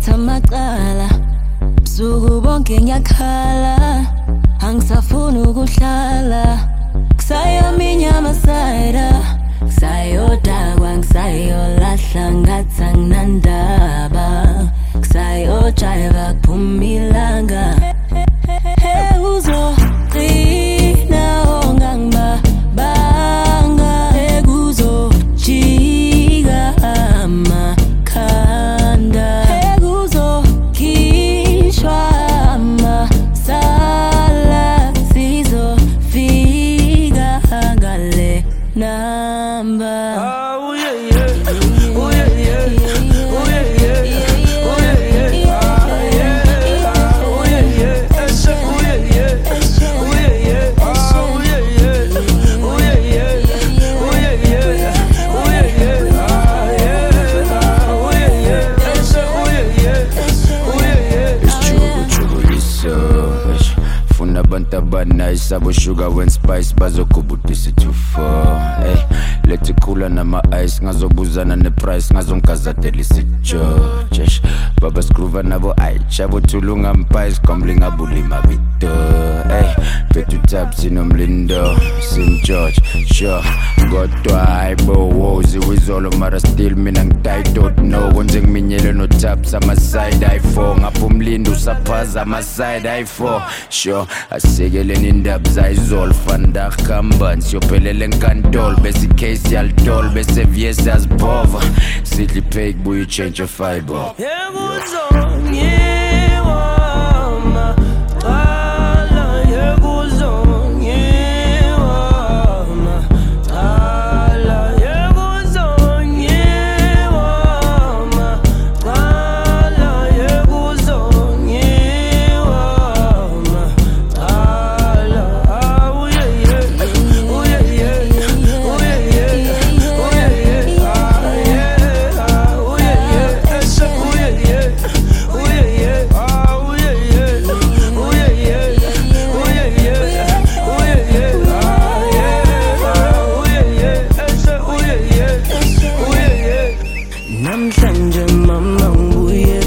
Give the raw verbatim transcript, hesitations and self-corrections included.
ngiphethe amaqala busuku bonke ngiyakhala angisafuni ukuhlala kusayaminya amasayida kusayodakwa ngisayolahla ngathi anginandaba kusayojiva kuphuma ilanga ekuzoqina ongangibabanga ekuzojika amakhanda ekuzokhishwa amasala sizofika ngale number. Oh yeah yeah, oh yeah yeah, oh yeah yeah, oh yeah yeah, oh yeah yeah, oh yeah yeah, oh yeah yeah, oh yeah yeah, oh yeah yeah, oh yeah yeah, oh yeah yeah, oh yeah yeah, oh yeah yeah. It's true, true, so. Funa banta bana isabo sugar when spice bazokubutisa too far. Hey, let it cool na ma ice ngazobuzana ne price ngazomkazatela isijo. Jesh baba scruva nabo ay chabo tulunga mpies komblinga bulima bito. Hey, petu taps inomlindo Saint George sure godwa hayibo wozi wizolo mara still mina ngititled no wenze ngiminyele no taps ama side i four ngapumlindo usaphaza ama side i four sure asikeleni indaba zayizol fanda khamba siyophelele enkantolo bese case yaltol bese vyesa asbova sidli pay buy change your fiber yekuzonyiwa maqala yekuzonyiwa maqala yekuzonyiwa maqala yekuzonyiwa maqala oh yeah yeah oh yeah yeah oh yeah yeah oh yeah yeah oh yeah yeah oh yeah yeah oh yeah yeah oh yeah yeah oh yeah yeah oh yeah yeah oh yeah yeah oh yeah yeah oh yeah yeah oh yeah yeah namhlanje mama nguye